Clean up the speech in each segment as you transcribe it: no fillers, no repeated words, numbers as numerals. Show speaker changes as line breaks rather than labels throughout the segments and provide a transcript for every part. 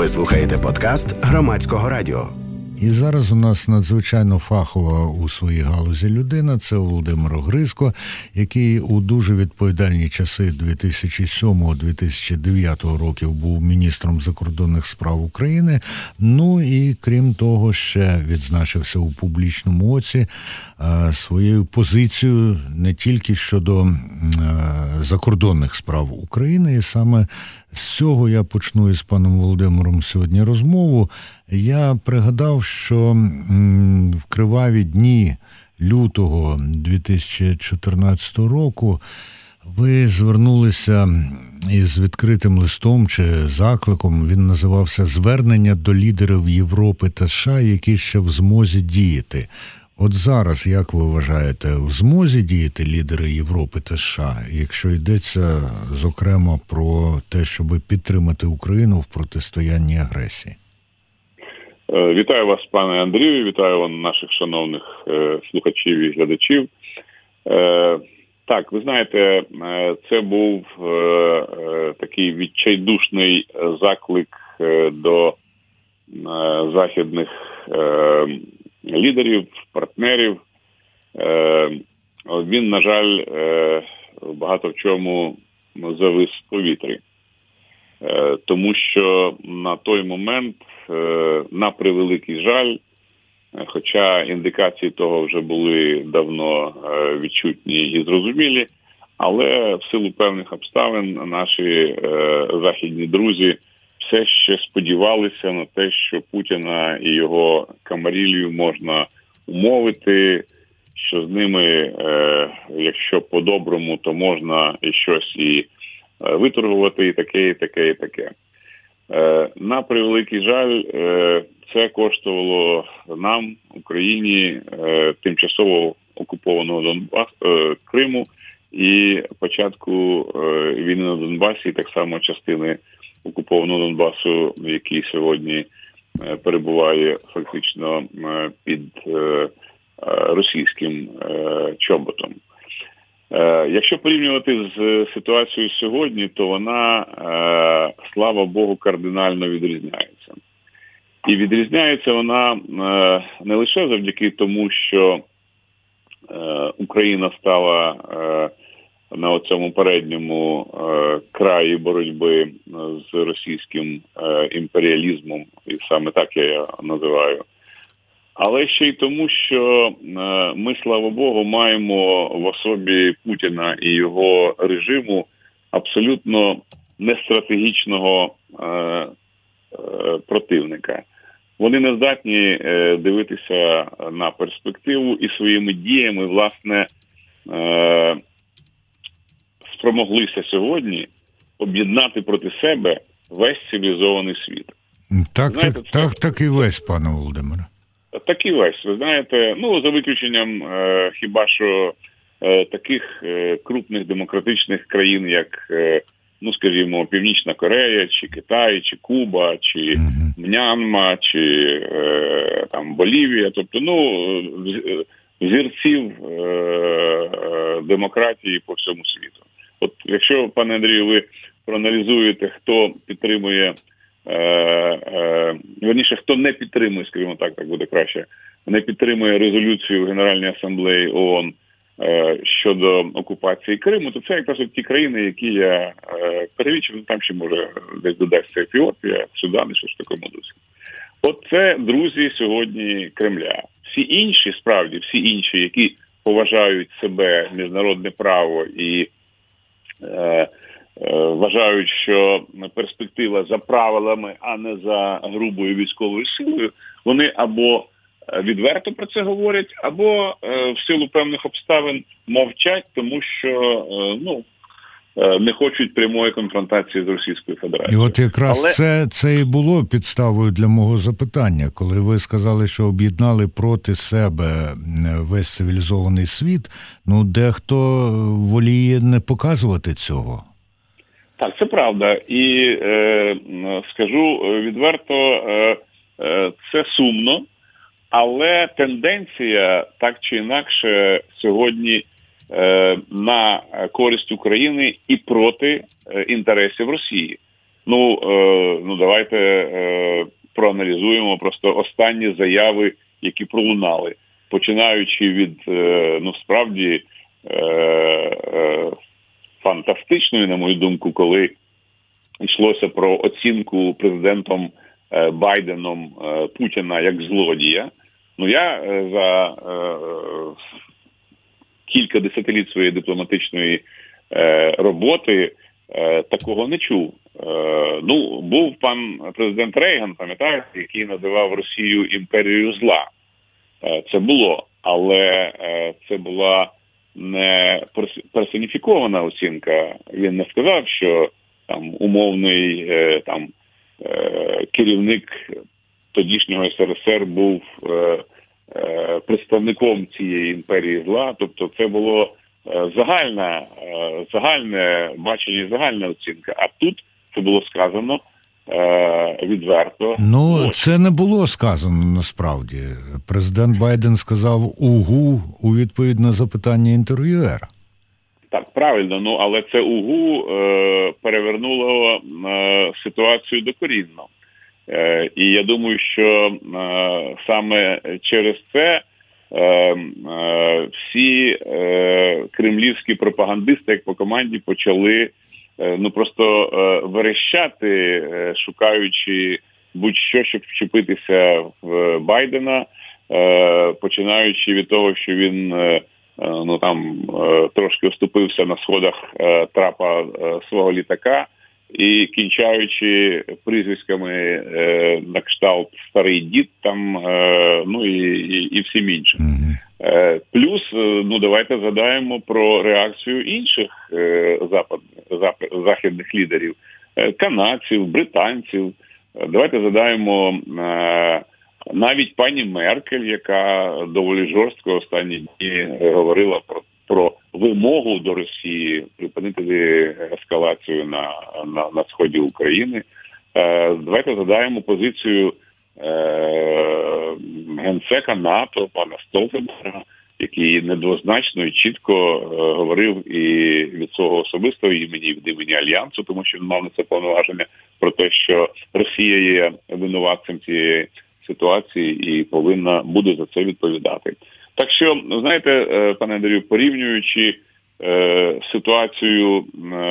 Ви слухаєте подкаст Громадського радіо.
І зараз у нас надзвичайно фахова у своїй галузі людина. Це Володимир Огризко, який у дуже відповідальні часи 2007-2009 років був міністром закордонних справ України. Ну і крім того, ще відзначився у публічному оці своєю позицією не тільки щодо закордонних справ України. І саме з цього я почну із паном Володимиром сьогодні розмову. Я пригадав, що в криваві дні лютого 2014 року ви звернулися із відкритим листом чи закликом, він називався «Звернення до лідерів Європи та США, які ще в змозі діяти». От зараз, як ви вважаєте, в змозі діяти лідери Європи та США, якщо йдеться, зокрема, про те, щоб підтримати Україну в протистоянні агресії?
Вітаю вас, пане Андрію, вітаю наших шановних слухачів і глядачів. Так, ви знаєте, це був такий відчайдушний заклик до західних лідерів, партнерів. Він, на жаль, багато в чому завис в повітрі. Тому що на той момент, на превеликий жаль, хоча індикації того вже були давно відчутні і зрозумілі, але в силу певних обставин наші західні друзі все ще сподівалися на те, що Путіна і його камарилью можна умовити, що з ними, якщо по-доброму, то можна і щось і виторгувати, і таке, і таке, і таке. На превеликий жаль, це коштувало нам, Україні, тимчасово окупованого Криму і початку війни на Донбасі, і так само частини окупованого Донбасу, який сьогодні перебуває фактично під російським чоботом. Якщо порівнювати з ситуацією сьогодні, то вона, слава Богу, кардинально відрізняється. І відрізняється вона не лише завдяки тому, що Україна стала на цьому передньому краї боротьби з російським імперіалізмом, і саме так я його називаю. Але ще й тому, що ми, слава Богу, маємо в особі Путіна і його режиму абсолютно нестратегічного противника. Вони не здатні дивитися на перспективу і своїми діями, власне, спромоглися сьогодні об'єднати проти себе весь цивілізований світ.
Так і весь, пане Володимире.
Так і весь, ви знаєте, за виключенням хіба що таких крупних демократичних країн, як, скажімо, Північна Корея, чи Китай, чи Куба, чи М'янма, чи там Болівія, тобто, взірців демократії по всьому світу. От якщо, пане Андрію, ви проаналізуєте, хто підтримує, верніше, хто не підтримує, скажімо так буде краще, не підтримує резолюцію Генеральної асамблеї ООН щодо окупації Криму, то це якраз ті країни, які я перелічив, там ще може десь додасться Ефіопія, Судан і щось в такому дусі. От це друзі сьогодні Кремля. Всі інші, які поважають себе, міжнародне право і вважають, що перспектива за правилами, а не за грубою військовою силою, вони або відверто про це говорять, або в силу певних обставин мовчать, тому що не хочуть прямої конфронтації з Російською Федерацією.
І от якраз це і було підставою для мого запитання, коли ви сказали, що об'єднали проти себе весь цивілізований світ, дехто воліє не показувати цього.
Так, це правда. І скажу відверто, це сумно, але тенденція так чи інакше сьогодні на користь України і проти інтересів Росії. Давайте проаналізуємо просто останні заяви, які пролунали, починаючи від, справді, фантастичної, на мою думку, коли йшлося про оцінку президентом Байденом Путіна як злодія. Я за кілька десятиліть своєї дипломатичної роботи такого не чув. Був пан президент Рейган, пам'ятаєте, який називав Росію імперією зла. Це було, але це була не персоніфікована оцінка. Він не сказав, що там умовний керівник тодішнього СРСР був представником цієї імперії зла. Тобто це було загальне бачення і загальна оцінка. А тут це було сказано відверто.
Це не було сказано насправді. Президент Байден сказав «угу» у відповідь на запитання інтерв'юера.
Так, правильно, але це «угу» перевернуло ситуацію докорінно. І я думаю, що саме через це всі кремлівські пропагандисти, як по команді, почали просто верещати, шукаючи будь-що, щоб вчепитися в Байдена, починаючи від того, що він трошки оступився на сходах трапа свого літака, і кінчаючи прізвиськами на кшталт «старий дід», і всім іншим. Плюс, давайте згадаємо про реакцію інших західних лідерів, канадців, британців. Давайте згадаємо навіть пані Меркель, яка доволі жорстко останні дні говорила про вимогу до Росії припинити ескалацію на сході України. Давайте згадаємо позицію генсека НАТО, пана Столтенберга, який недвозначно і чітко говорив і від свого особистого імені, і від імені Альянсу, тому що він мав на це повноваження, про те, що Росія є винуватцем цієї ситуації і повинна буде за це відповідати. Так що, знаєте, пане Андрію, порівнюючи ситуацію,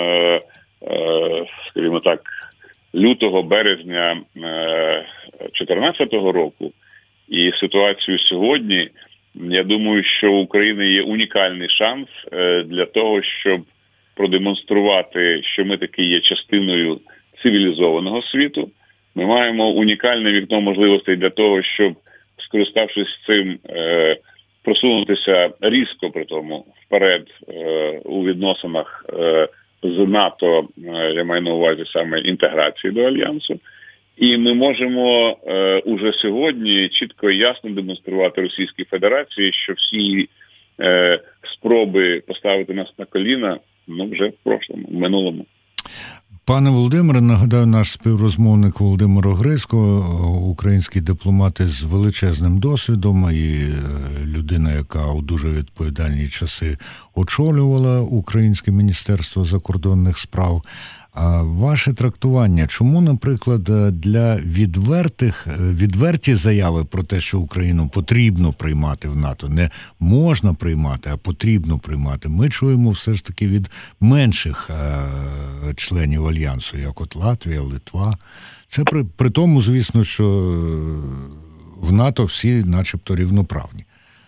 скажімо так, лютого-березня 2014 року і ситуацію сьогодні, я думаю, що у України є унікальний шанс для того, щоб продемонструвати, що ми таки є частиною цивілізованого світу. Ми маємо унікальне вікно можливостей для того, щоб, скориставшись цим, просунутися різко, при тому, вперед у відносинах з НАТО, я маю на увазі саме інтеграції до Альянсу. І ми можемо уже сьогодні чітко і ясно демонструвати Російській Федерації, що всі спроби поставити нас на коліна, вже в минулому.
Пане Володимире, нагадаю, наш співрозмовник Володимир Огризько, український дипломат із величезним досвідом і людина, яка у дуже відповідальні часи очолювала Українське міністерство закордонних справ. А ваше трактування, чому, наприклад, для відверті заяви про те, що Україну потрібно приймати в НАТО, не можна приймати, а потрібно приймати, ми чуємо все ж таки від менших членів Альянсу, як от Латвія, Литва. Це при тому, звісно, що в НАТО всі начебто рівноправні.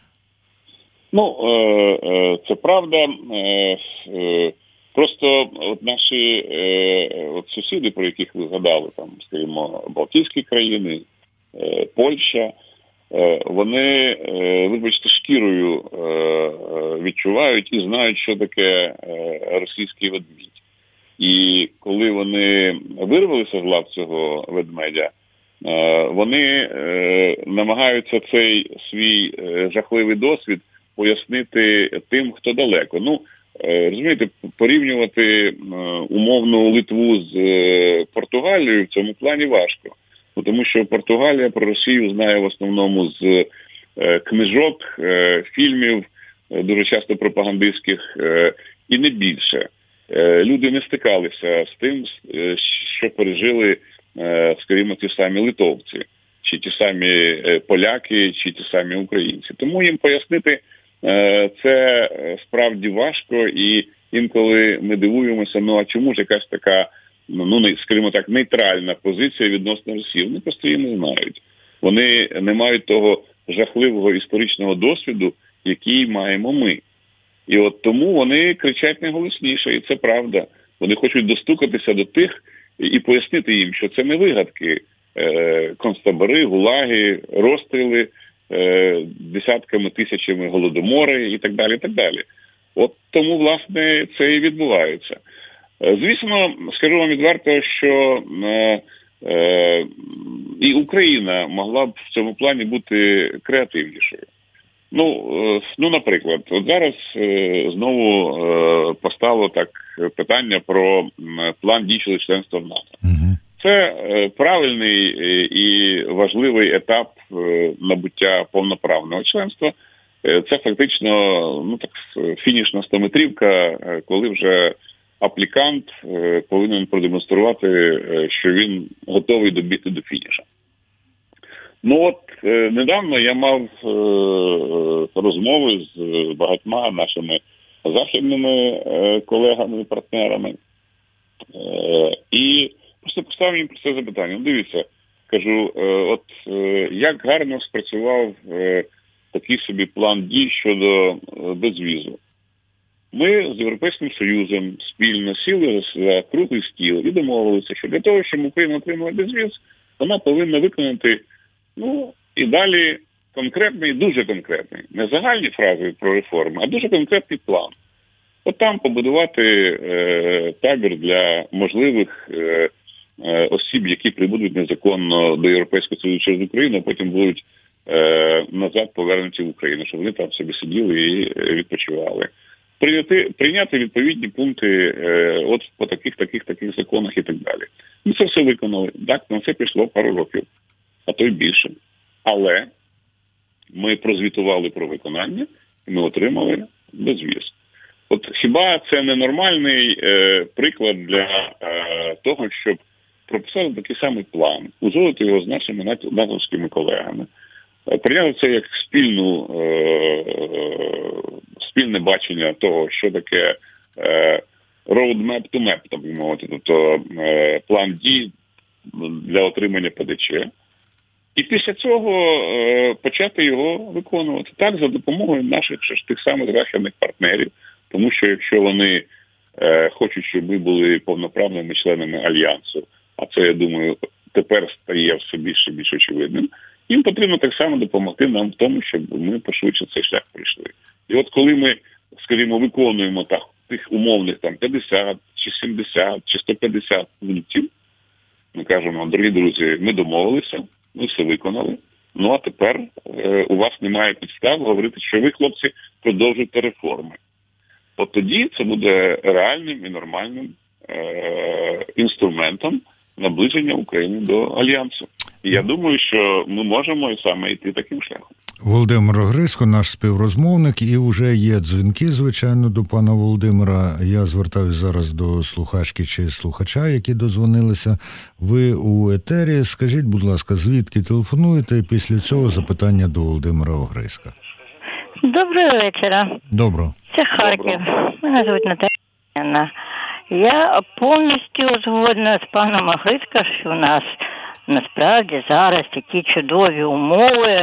Це правда. Просто наші сусіди, про яких ви згадали, скажімо, Балтійські країни, Польща, вони, вибачте, шкірою відчувають і знають, що таке російський ведмідь. І коли вони вирвалися з лап цього ведмедя, вони намагаються цей свій жахливий досвід пояснити тим, хто далеко. Розумієте, порівнювати умовну Литву з Португалією в цьому плані важко. Тому що Португалія про Росію знає в основному з книжок, фільмів, дуже часто пропагандистських, і не більше. люди не стикалися з тим, що пережили, скажімо, ті самі литовці, чи ті самі поляки, чи ті самі українці. Тому їм пояснити це справді важко, і інколи ми дивуємося, а чому ж якась така, скажімо так, нейтральна позиція відносно Росії? Вони просто її не знають. Вони не мають того жахливого історичного досвіду, який маємо ми. І от тому вони кричать найголосніше, і це правда. Вони хочуть достукатися до тих і пояснити їм, що це не вигадки. Концтабори, гулаги, розстріли, десятками, тисячами голодомори і так далі, і так далі. От тому, власне, це і відбувається. Звісно, скажу вам відверто, що і Україна могла б в цьому плані бути креативнішою. Наприклад, от зараз знову постало так питання про план дій щодо членства в НАТО. Це правильний і важливий етап набуття повноправного членства. Це фактично фінішна 100-метрівка, коли вже аплікант повинен продемонструвати, що він готовий добігти до фініша. Недавно я мав розмови з багатьма нашими західними колегами і партнерами. І просто поставив їм про це запитання. Дивіться, кажу, як гарно спрацював такий собі план дій щодо безвізу. Ми з Європейським Союзом спільно сіли за круглий стіл і домовилися, що для того, щоб Україна отримала безвіз, вона повинна виконати, і далі конкретний, дуже конкретний, не загальні фрази про реформи, а дуже конкретний план. От там побудувати табір для можливих осіб, які прибудуть незаконно до Європейського Союзу через Україну, а потім будуть назад повернуті в Україну, щоб вони там собі сиділи і відпочивали. Прийняти відповідні пункти по таких законах і так далі. Ми це все виконали. Так, на це пішло пару років, а то й більше. Але ми прозвітували про виконання, і ми отримали безвіз. От хіба це не нормальний приклад для того, щоб прописати такий самий план, узгодити його з нашими натовськими колегами, прийняти це як спільне бачення того, що таке roadmap to map, так би мовити, тобто план дій для отримання ПДЧ. І після цього почати його виконувати. Так, за допомогою наших тих самих західних партнерів, тому що якщо вони хочуть, щоб ми були повноправними членами Альянсу, а це, я думаю, тепер стає все більше і більш очевидним, їм потрібно так само допомогти нам в тому, щоб ми пошвидше цей шлях пройшли. І от коли ми, скажімо, виконуємо тих умовних 50, чи 70, чи 150 пунктів, ми кажемо, дорогі друзі, ми домовилися, ми все виконали, а тепер у вас немає підстав говорити, що ви, хлопці, продовжуєте реформи. От тоді це буде реальним і нормальним інструментом наближення України до Альянсу. І я думаю, що ми можемо і саме йти таким шляхом.
Володимир Огризько, наш співрозмовник, і вже є дзвінки, звичайно, до пана Володимира. Я звертаюся зараз до слухачки чи слухача, які дозвонилися. Ви у етері. Скажіть, будь ласка, звідки телефонуєте? І після цього запитання до Володимира Огризька.
Доброго вечора.
Доброго.
Це Харків. Мене звуть Наталя. Я повністю згодна з паном Огризьком, що у нас насправді зараз такі чудові умови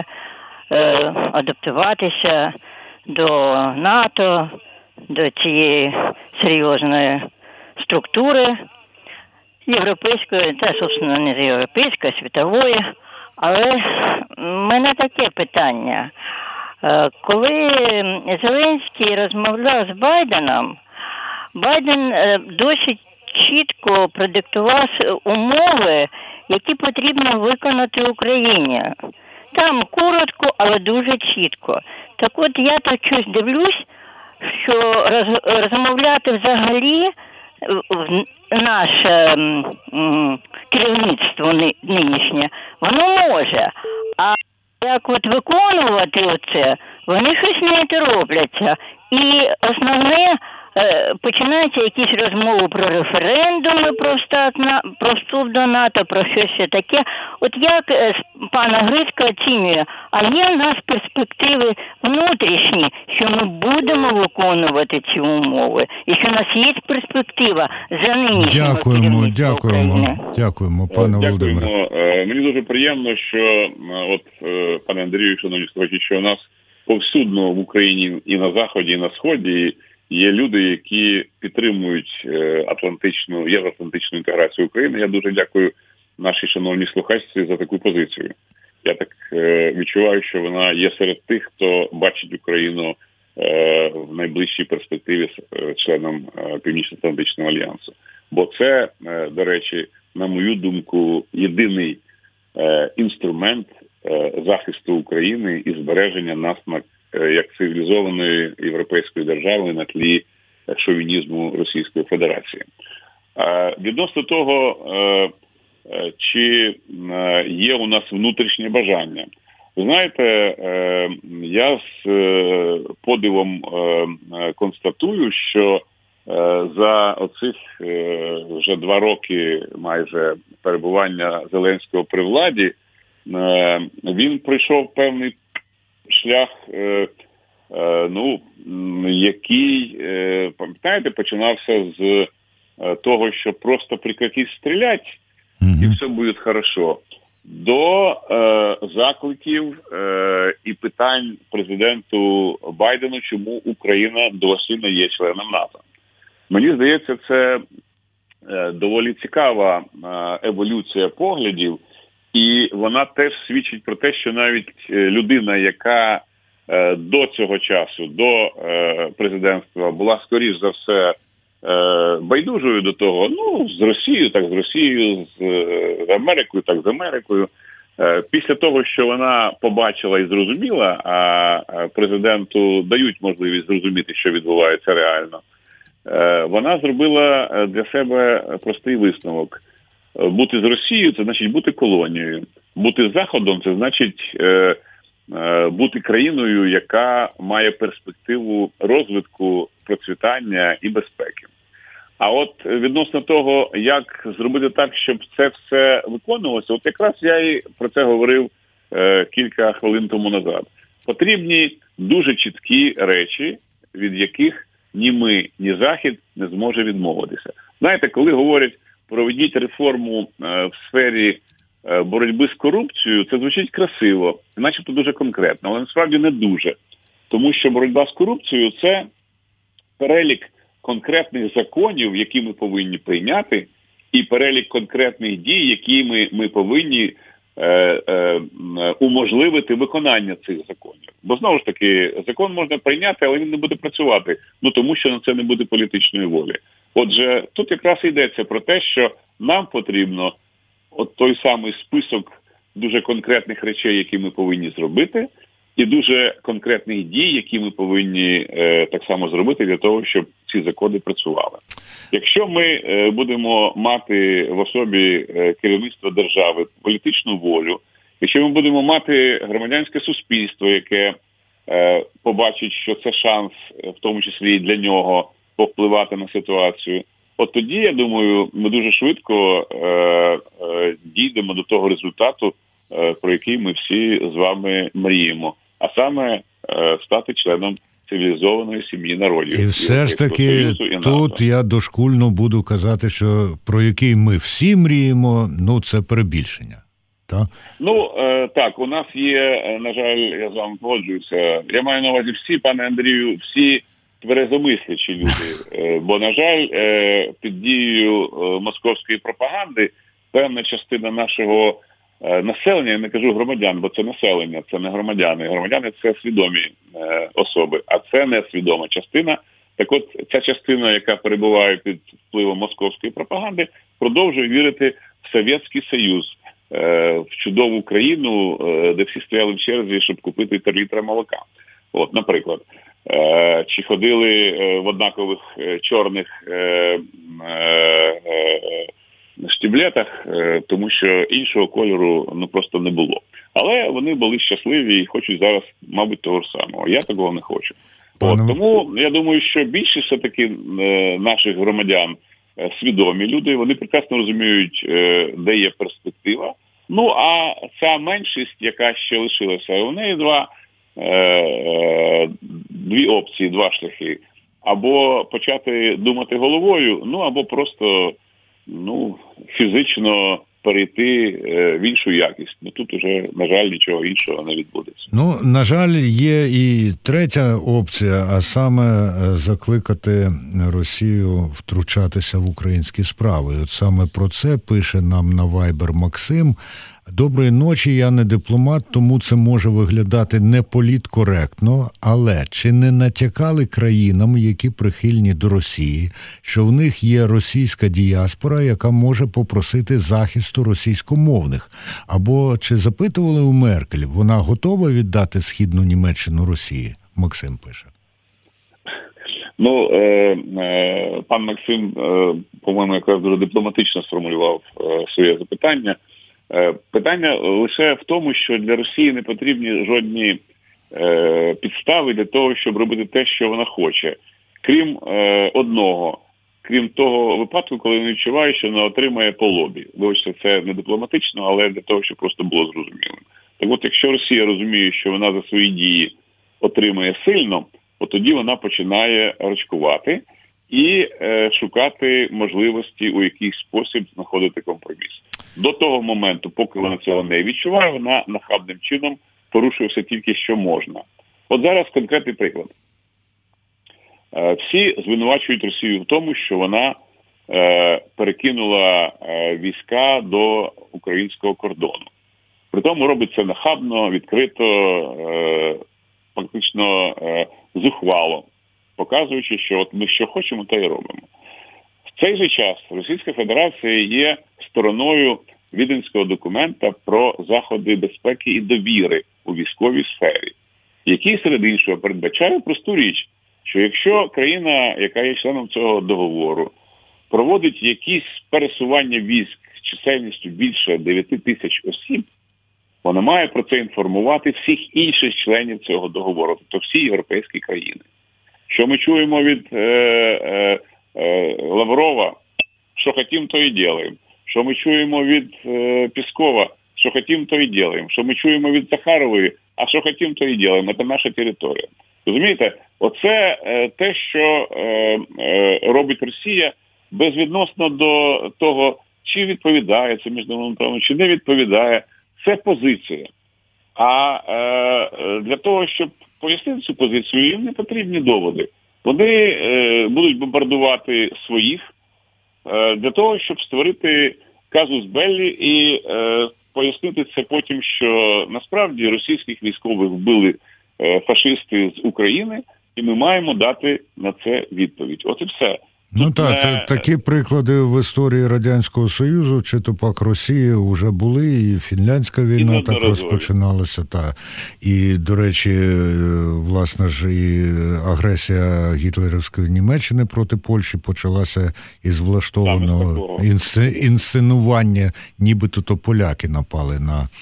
адаптуватися до НАТО, до цієї серйозної структури європейської, та, собственно, не європейської, а світової. Але в мене таке питання. Коли Зеленський розмовляв з Байденом, Байден досить чітко продиктував умови, які потрібно виконати Україні. Там коротко, але дуже чітко. Так от я так щось дивлюсь, що розмовляти взагалі наше керівництво нинішнє, воно може. А як от виконувати оце, вони щось не робляться. І основне, починаються якісь розмови про референдуми, про вступ до НАТО, про щось ще таке. От як пана Грицька оцінює, а є в нас перспективи внутрішні, що ми будемо виконувати ці умови, і що в нас є перспектива за нинішнього керівництва України?
Дякуємо, пане Володимире.
Мені дуже приємно, що пане Андрію, шановні слухачі, що у нас повсюдно в Україні і на Заході, і на Сході є люди, які підтримують євроатлантичну інтеграцію України. Я дуже дякую нашій шановній слухачці за таку позицію. Я так відчуваю, що вона є серед тих, хто бачить Україну в найближчій перспективі членом Північно-Атлантичного альянсу. Бо це, до речі, на мою думку, єдиний інструмент захисту України і збереження нас як цивілізованої європейської держави на тлі шовінізму Російської Федерації. Відносно того, чи є у нас внутрішнє бажання. Ви знаєте, я з подивом констатую, що за оцих вже 2 роки майже перебування Зеленського при владі, він пройшов певний шлях, який, пам'ятаєте, починався з того, що просто прекратіть стріляти, і все буде хорошо, до закликів і питань президенту Байдену, чому Україна досі не є членом НАТО. Мені здається, це доволі цікава еволюція поглядів, і вона теж свідчить про те, що навіть людина, яка до цього часу, до президентства, була, скоріш за все, байдужою до того, з Росією, так з Росією, з Америкою, так з Америкою. Після того, що вона побачила і зрозуміла, а президенту дають можливість зрозуміти, що відбувається реально, вона зробила для себе простий висновок. Бути з Росією – це значить бути колонією. Бути з Заходом – це значить бути країною, яка має перспективу розвитку, процвітання і безпеки. А от відносно того, як зробити так, щоб це все виконувалося, от якраз я і про це говорив кілька хвилин тому назад. Потрібні дуже чіткі речі, від яких ні ми, ні Захід не зможе відмовитися. Знаєте, коли говорять, проведіть реформу в сфері боротьби з корупцією, це звучить красиво, начебто дуже конкретно, але насправді не дуже. Тому що боротьба з корупцією – це перелік конкретних законів, які ми повинні прийняти, і перелік конкретних дій, які ми повинні уможливити виконання цих законів. Бо, знову ж таки, закон можна прийняти, але він не буде працювати, тому що на це не буде політичної волі. Отже, тут якраз йдеться про те, що нам потрібно от той самий список дуже конкретних речей, які ми повинні зробити, і дуже конкретних дій, які ми повинні так само зробити для того, щоб ці закони працювали. Якщо ми будемо мати в особі керівництва держави політичну волю, якщо ми будемо мати громадянське суспільство, яке побачить, що це шанс, в тому числі і для нього, повпливати на ситуацію, от тоді, я думаю, ми дуже швидко дійдемо до того результату, про який ми всі з вами мріємо. А саме стати членом цивілізованої сім'ї народів.
І все ж таки тут я дошкульно буду казати, що про який ми всі мріємо, це перебільшення. Так?
Так, у нас є, на жаль, я з вами погоджуюся, я маю на увазі всі, пане Андрію, всі тверезомислячі люди. Бо, на жаль, під дією московської пропаганди певна частина нашого населення, я не кажу громадян, бо це населення, це не громадяни. Громадяни – це свідомі особи, а це несвідома частина. Так от, ця частина, яка перебуває під впливом московської пропаганди, продовжує вірити в Совєтський Союз, в чудову країну, де всі стояли в черзі, щоб купити 3 літра молока. От, наприклад. Чи ходили в однакових чорних штіблетах, тому що іншого кольору просто не було. Але вони були щасливі і хочуть зараз, мабуть, того ж самого. Я такого не хочу. Тому я думаю, що більшість все-таки наших громадян свідомі люди, вони прекрасно розуміють, де є перспектива. Ну, а ця меншість, яка ще лишилася, у неї дві опції, два шляхи. Або почати думати головою, ну, або просто фізично перейти в іншу якість. Ну, тут уже, на жаль, нічого іншого не відбудеться.
Ну, на жаль, є і третя опція, а саме закликати Росію втручатися в українські справи. От саме про це пише нам на Viber Максим. Доброї ночі, я не дипломат, тому це може виглядати не політкоректно, але чи не натякали країнам, які прихильні до Росії, що в них є російська діаспора, яка може попросити захисту російськомовних? Або чи запитували у Меркель, вона готова віддати Східну Німеччину Росії? Максим пише.
Ну, пан Максим, по-моєму, якраз дуже дипломатично сформулював своє запитання. Питання лише в тому, що для Росії не потрібні жодні підстави для того, щоб робити те, що вона хоче. Крім одного, крім того випадку, коли вона відчуває, що вона отримає по лобі. Вибачте, це не дипломатично, але для того, щоб просто було зрозумілим. Так от, якщо Росія розуміє, що вона за свої дії отримає сильно, от тоді вона починає рачкувати і шукати можливості у якийсь спосіб знаходити компроміс. До того моменту, поки вона цього не відчуває, вона нахабним чином порушує все тільки, що можна. От зараз конкретний приклад. Всі звинувачують Росію в тому, що вона перекинула війська до українського кордону. Притому робить це нахабно, відкрито, фактично зухвало, показуючи, що от ми що хочемо, то і робимо. В цей же час Російська Федерація є стороною Віденського документа про заходи безпеки і довіри у військовій сфері, який, серед іншого, передбачає просту річ, що якщо країна, яка є членом цього договору, проводить якісь пересування військ з чисельністю більше 9 тисяч осіб, вона має про це інформувати всіх інших членів цього договору, тобто всі європейські країни. Що ми чуємо від Лаврова, що хотім, то і ділаємо. Що ми чуємо від Піскова, що хотім, то і ділаємо. Що ми чуємо від Захарової, а що хотім, то і ділаємо. Це наша територія. Розумієте? Оце те, що робить Росія, безвідносно до того, чи відповідає це міжнародному праву, чи не відповідає. Це позиція. А для того, щоб пояснити цю позицію, їм не потрібні доводи. Вони будуть бомбардувати своїх для того, щоб створити казус беллі і пояснити це потім, що насправді російських військових вбили фашисти з України, і ми маємо дати на це відповідь. От і все.
Ну так, такі приклади в історії Радянського Союзу, чи то пак Росії, вже були, і фінляндська війна так розпочиналася. І, до речі, власне ж, і агресія гітлерівської Німеччини проти Польщі почалася із влаштованого інсценування, нібито то поляки напали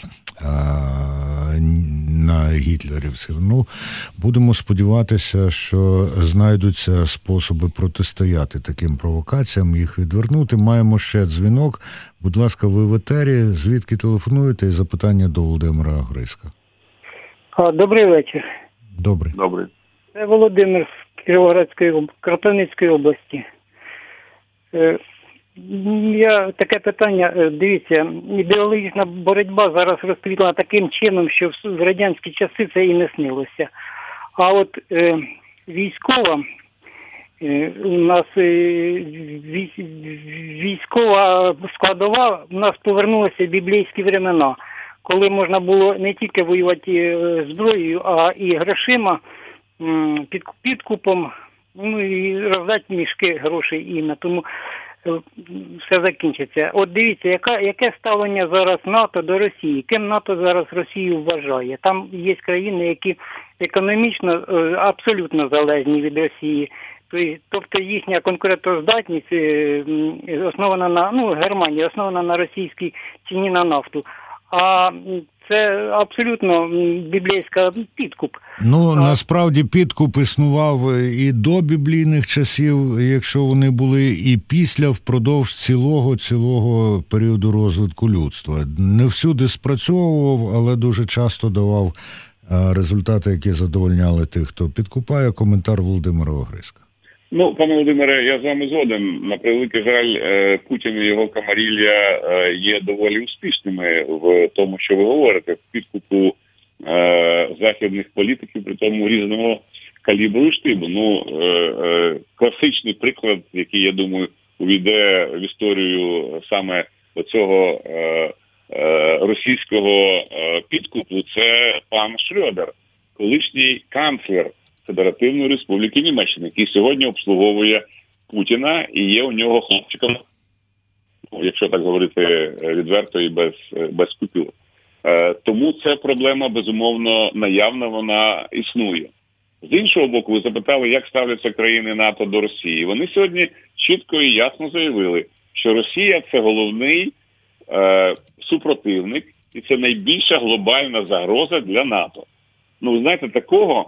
на гітлерівців. Ну, будемо сподіватися, що знайдуться способи протистояти таким провокаціям, їх відвернути. Маємо ще дзвінок. Будь ласка, ви в етері. Звідки телефонуєте? І запитання до Володимира Гриська.
Добрий вечір.
Добрий.
Добрий.
Це Володимир з Кропивницької області. Таке питання, дивіться, ідеологічна боротьба зараз розквітла таким чином, що в радянські часи це і не снилося. А от військова, у нас військова складова, у нас повернулася в біблійські времена, коли можна було не тільки воювати зброєю, а і грошима, підкупом, ну і роздати мішки грошей і тому все закінчиться. От дивіться, яке ставлення зараз НАТО до Росії? Ким НАТО зараз Росію вважає? Там є країни, які економічно абсолютно залежні від Росії. Тобто їхня конкурентоздатність основана на, Германія основана на російській ціні на нафту. а це абсолютно біблійська підкуп.
Ну, насправді підкуп існував і до біблійних часів, якщо вони були, і після, впродовж цілого періоду розвитку людства. Не всюди спрацьовував, але дуже часто давав результати, які задовольняли тих, хто підкупає. Коментар Володимира Огризка.
Ну, пане Володимире, я з вами згоден. На превеликий жаль, Путін і його камарілля є доволі успішними в тому, що ви говорите, в підкупу західних політиків, при тому різного калібру і штибу. Ну, класичний приклад, який, я думаю, увійде в історію саме оцього російського підкупу, це пан Шрёдер, колишній канцлер Федеративної Республіки Німеччини, який сьогодні обслуговує Путіна і є у нього хлопчиком, якщо так говорити відверто і без купюр. Тому це проблема, безумовно, наявна, вона існує. З іншого боку, ви запитали, як ставляться країни НАТО до Росії. Вони сьогодні чітко і ясно заявили, що Росія – це головний супротивник і це найбільша глобальна загроза для НАТО. Ну, ви знаєте, такого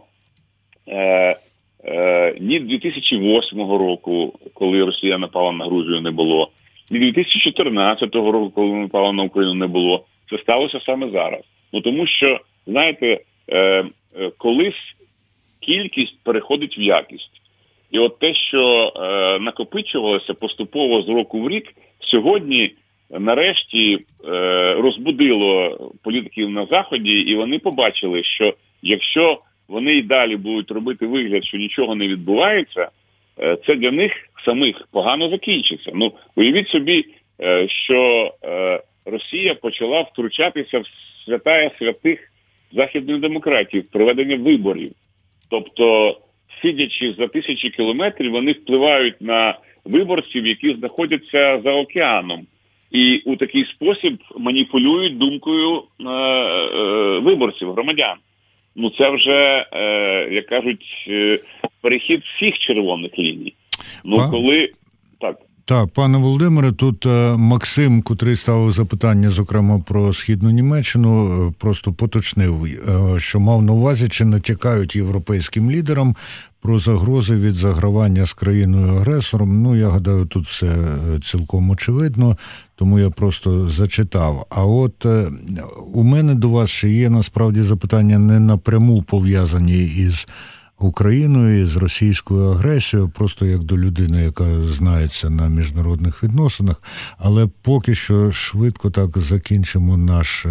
ні 2008 року, коли Росія напала на Грузію, не було, ні 2014 року, коли напала на Україну, не було. Це сталося саме зараз. Ну, тому що, знаєте, колись кількість переходить в якість. І от те, що накопичувалося поступово з року в рік, сьогодні нарешті розбудило політиків на Заході, і вони побачили, що якщо вони й далі будуть робити вигляд, що нічого не відбувається, це для них самих погано закінчиться. Ну, уявіть собі, що Росія почала втручатися в святая святих західних демократій, в проведення виборів. Тобто, сидячи за тисячі кілометрів, вони впливають на виборців, які знаходяться за океаном. І у такий спосіб маніпулюють думкою виборців, громадян. Ну, це вже, як кажуть, перехід всіх червоних ліній. Ну, коли...
Так, пане Володимире, тут Максим, котрий ставив запитання, зокрема, про Східну Німеччину, просто поточнив, що мав на увазі, чи натякають європейським лідерам про загрози від загравання з країною-агресором. Ну, я гадаю, тут все цілком очевидно, тому я просто зачитав. А от у мене до вас ще є, насправді, запитання не напряму пов'язані із Україною і з російською агресією, просто як до людини, яка знається на міжнародних відносинах, але поки що швидко так закінчимо наш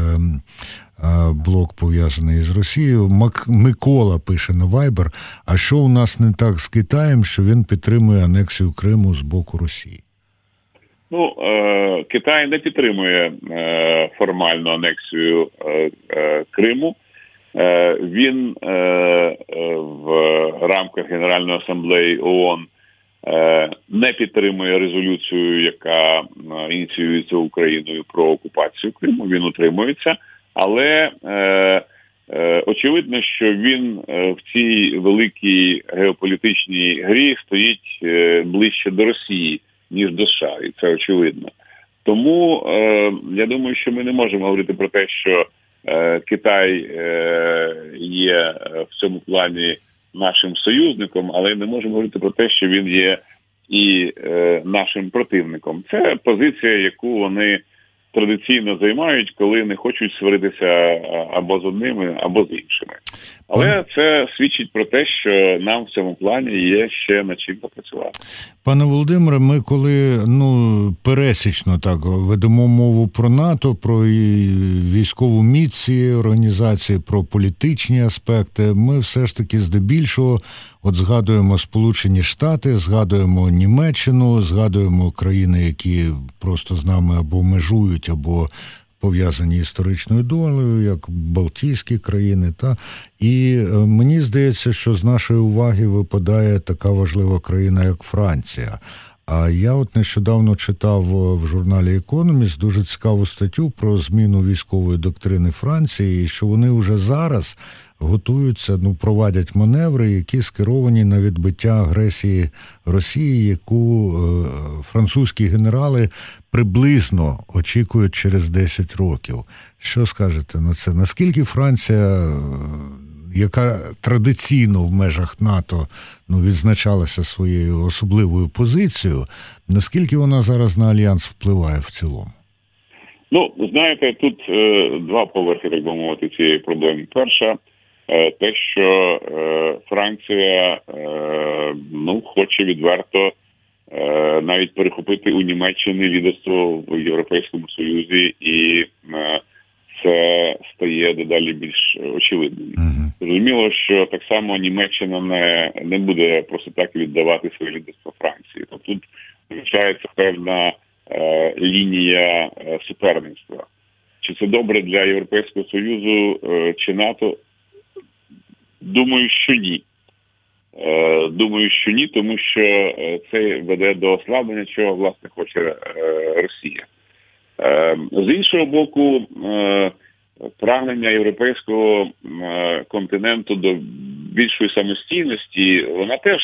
блок, пов'язаний з Росією. Микола пише на Viber, а що у нас не так з Китаєм, що він підтримує анексію Криму з боку Росії?
Ну, Китай не підтримує формальну анексію Криму. Він в рамках Генеральної асамблеї ООН не підтримує резолюцію, яка ініціюється Україною про окупацію Криму. Він утримується, але очевидно, що він в цій великій геополітичній грі стоїть ближче до Росії, ніж до США, і це очевидно. Тому я думаю, що ми не можемо говорити про те, що Китай є в цьому плані нашим союзником, але не можемо говорити про те, що він є і нашим противником. Це позиція, яку вони традиційно займають, коли не хочуть сваритися або з одними, або з іншими. Але це свідчить про те, що нам в цьому плані є ще над чим попрацювати.
Пане Володимире, ми коли пересічно так ведемо мову про НАТО, про військову міць цієї організації, про політичні аспекти, ми все ж таки здебільшого згадуємо Сполучені Штати, згадуємо Німеччину, згадуємо країни, які просто з нами або межують, або пов'язані історичною долею, як Балтійські країни. І мені здається, що з нашої уваги випадає така важлива країна, як Франція. А я от нещодавно читав в журналі «Економіст» дуже цікаву статтю про зміну військової доктрини Франції, і що вони вже зараз готуються, провадять маневри, які скеровані на відбиття агресії Росії, яку французькі генерали приблизно очікують через 10 років. Що скажете на це? Наскільки Франція, яка традиційно в межах НАТО відзначалася своєю особливою позицією, наскільки вона зараз на Альянс впливає в цілому?
Знаєте, тут два поверхи, так би мовити, цієї проблеми. Перша, те, що Франція хоче відверто навіть перехопити у Німеччині лідерство в Європейському Союзі, і це стає дедалі більш очевидним. Зрозуміло, що так само Німеччина не буде просто так віддавати своє лідерство Франції. Тобто тут визначається певна лінія суперництва. Чи це добре для Європейського Союзу чи НАТО? Думаю, що ні. Тому що це веде до ослаблення, чого, власне, хоче Росія. З іншого боку, прагнення європейського континенту до більшої самостійності, вона теж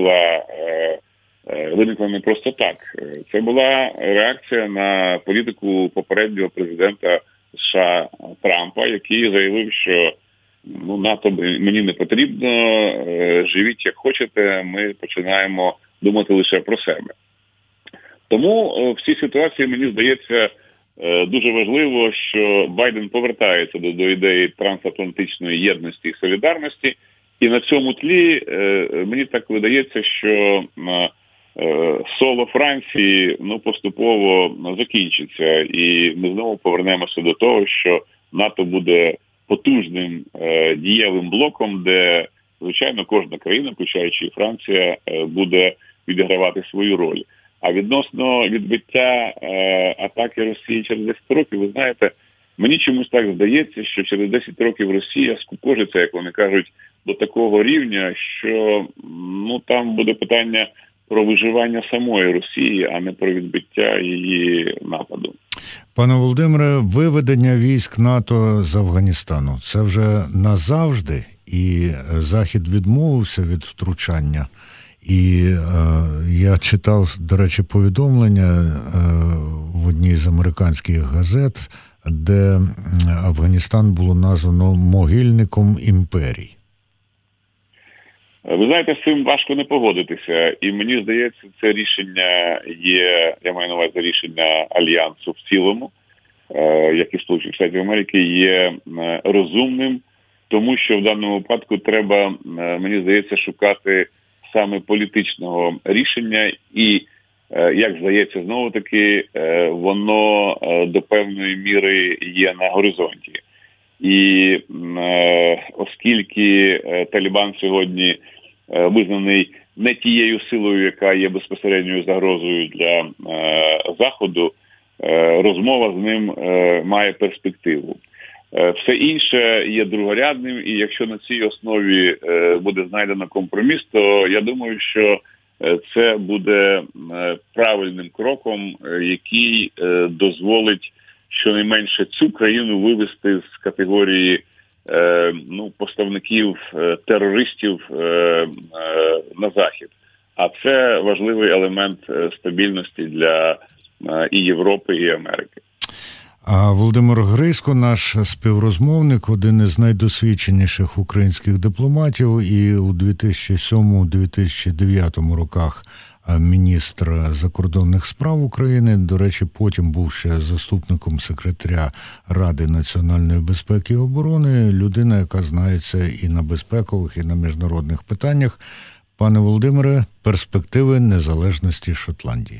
виникла не просто так. Це була реакція на політику попереднього президента США Трампа, який заявив, що НАТО мені не потрібно, живіть як хочете, ми починаємо думати лише про себе. Тому в цій ситуації, мені здається, дуже важливо, що Байден повертається до ідеї трансатлантичної єдності і солідарності, і на цьому тлі мені так видається, що соло Франції поступово закінчиться, і ми знову повернемося до того, що НАТО буде потужним дієвим блоком, де, звичайно, кожна країна, включаючи і Франція, буде відігравати свою роль. А відносно відбиття атаки Росії через 10 років, ви знаєте, мені чомусь так здається, що через 10 років Росія скукожиться, як вони кажуть, до такого рівня, що там буде питання про виживання самої Росії, а не про відбиття її нападу.
Пане Володимире, виведення військ НАТО з Афганістану – це вже назавжди, і Захід відмовився від втручання. І я читав, до речі, повідомлення в одній з американських газет, де Афганістан було названо могильником імперій.
Ви знаєте, з цим важко не погодитися. І мені здається, це рішення є, я маю на увазі рішення Альянсу в цілому, як і Сполучених Штатів Америки, є розумним, тому що в даному випадку треба, мені здається, шукати саме політичного рішення і, як здається, знову-таки, воно до певної міри є на горизонті. І оскільки Талібан сьогодні визнаний не тією силою, яка є безпосередньою загрозою для Заходу, розмова з ним має перспективу. Все інше є другорядним, і якщо на цій основі буде знайдено компроміс, то я думаю, що це буде правильним кроком, який дозволить щонайменше цю країну вивести з категорії поставників терористів на Захід. А це важливий елемент стабільності для і Європи, і Америки.
А Володимир Грисько, наш співрозмовник, один із найдосвідченіших українських дипломатів, і у 2007-2009 роках міністр закордонних справ України, до речі, потім був ще заступником секретаря Ради національної безпеки і оборони, людина, яка знається і на безпекових, і на міжнародних питаннях. Пане Володимире, перспективи незалежності Шотландії.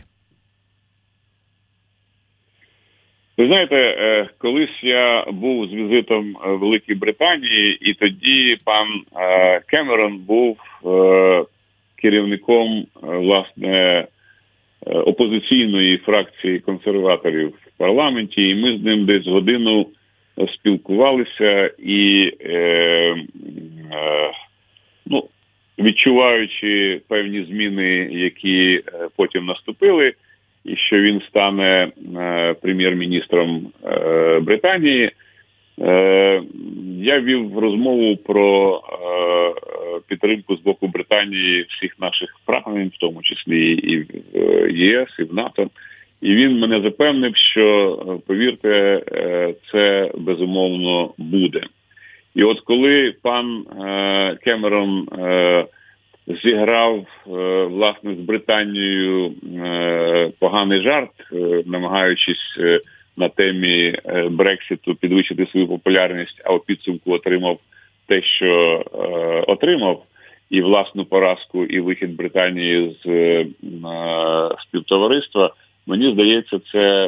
Ви знаєте, колись я був з візитом в Великій Британії, і тоді пан Кемерон був керівником, власне, опозиційної фракції консерваторів в парламенті, і ми з ним десь годину спілкувалися, і відчуваючи певні зміни, які потім наступили, і що він стане прем'єр-міністром Британії, я вів розмову про підтримку з боку Британії всіх наших прагнень, в тому числі і в ЄС, і в НАТО. І він мене запевнив, що, повірте, це безумовно буде. І от коли пан Кемерон зіграв, власне, з Британією поганий жарт, намагаючись на темі Брекситу підвищити свою популярність, а у підсумку отримав те, що отримав, і власну поразку, і вихід Британії з співтовариства, мені здається, це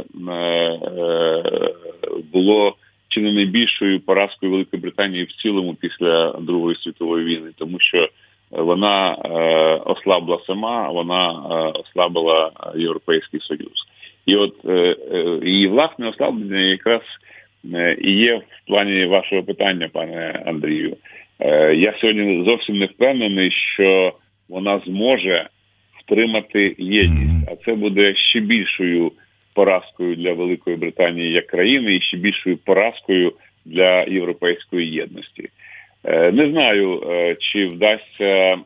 було чи не найбільшою поразкою Великої Британії в цілому після Другої світової війни, тому що вона ослабла сама, вона ослабила Європейський Союз. І от її власне ослаблення якраз і є в плані вашого питання, пане Андрію. Я сьогодні зовсім не впевнений, що вона зможе втримати єдність, а це буде ще більшою поразкою для Великої Британії як країни і ще більшою поразкою для європейської єдності. Не знаю, чи вдасться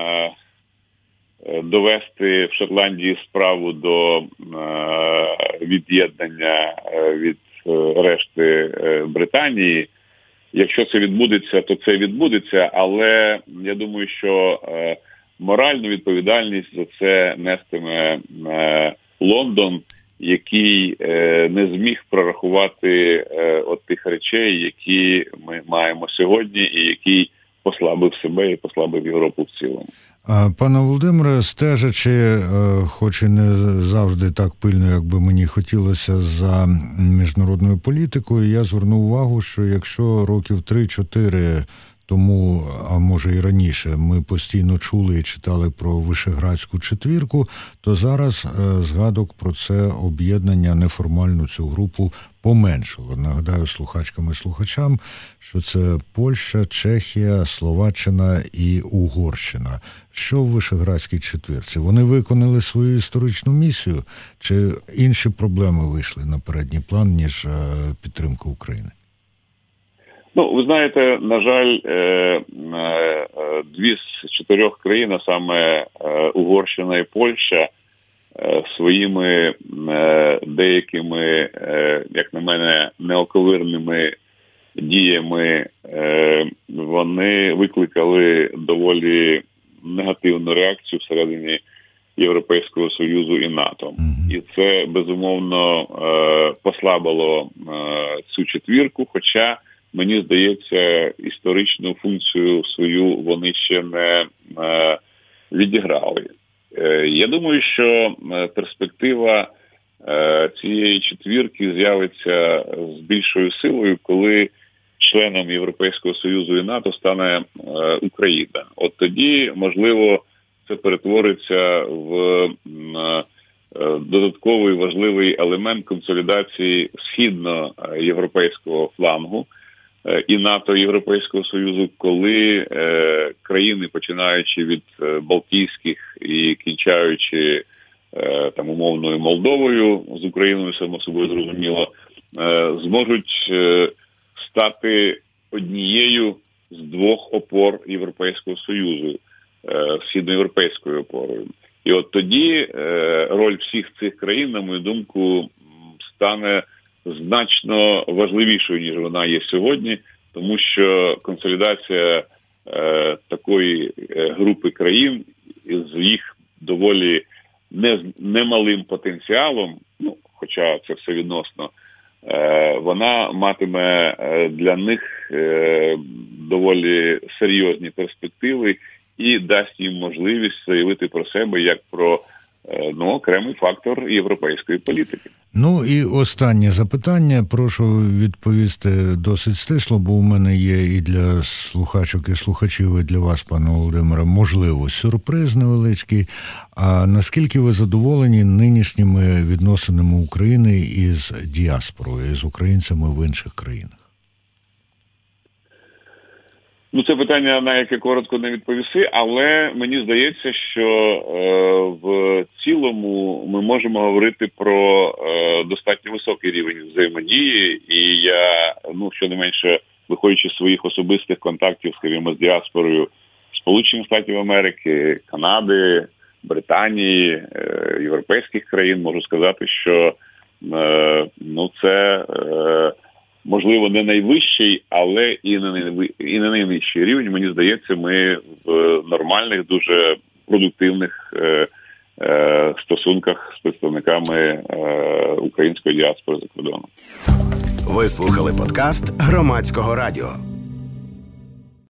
довести в Шотландії справу до від'єднання від решти Британії. Якщо це відбудеться, то це відбудеться, але я думаю, що моральну відповідальність за це нестиме Лондон, який не зміг прорахувати от тих речей, які ми маємо сьогодні, і який послабив себе і послабив Європу в цілому.
Пане Володимире, стежачи, хоч і не завжди так пильно, як би мені хотілося, за міжнародною політикою, я звернув увагу, що якщо років 3-4 тому, а може і раніше, ми постійно чули і читали про Вишеградську четвірку, то зараз згадок про це об'єднання, неформальну цю групу, поменшало. Нагадаю слухачкам і слухачам, що це Польща, Чехія, Словаччина і Угорщина. Що в Вишеградській четвірці? Вони виконали свою історичну місію, чи інші проблеми вийшли на передній план, ніж підтримка України?
Ну, ви знаєте, на жаль, 2 з 4 країн, а саме Угорщина і Польща, своїми деякими, як на мене, неоковирними діями, вони викликали доволі негативну реакцію всередині Європейського Союзу і НАТО. І це, безумовно, послабило цю четвірку, хоча, мені здається, історичну функцію свою вони ще не відіграли. Я думаю, що перспектива цієї четвірки з'явиться з більшою силою, коли членом Європейського Союзу і НАТО стане Україна. От тоді, можливо, це перетвориться в додатковий важливий елемент консолідації східноєвропейського флангу і НАТО, і Європейського Союзу, коли країни, починаючи від Балтійських і кінчаючи там умовною Молдовою, з Україною, само собою зрозуміло, зможуть стати однією з 2 опор Європейського Союзу, східноєвропейською опорою. І от тоді роль всіх цих країн, на мою думку, стане значно важливішою, ніж вона є сьогодні, тому що консолідація такої групи країн з їх доволі немалим потенціалом, ну, хоча це все відносно, вона матиме для них доволі серйозні перспективи і дасть їм можливість заявити про себе як про окремий фактор європейської політики.
Ну і останнє запитання. Прошу відповісти досить стисло, бо у мене є і для слухачок, і слухачів, і для вас, пане Володимире, можливо, сюрприз невеличкий. А наскільки ви задоволені нинішніми відносинами України із діаспорою, з українцями в інших країнах?
Це питання, на яке коротко не відповіси, але мені здається, що в цілому ми можемо говорити про достатньо високий рівень взаємодії, і я, щонайменше, виходячи з своїх особистих контактів, скажімо, з діаспорою Сполучених Штатів Америки, Канади, Британії, європейських країн, можу сказати, що це можливо не найвищий, але і не найнижчий рівень. Мені здається, ми в нормальних, дуже продуктивних стосунках з представниками української діаспори за кордоном.
Ви слухали подкаст Громадського радіо.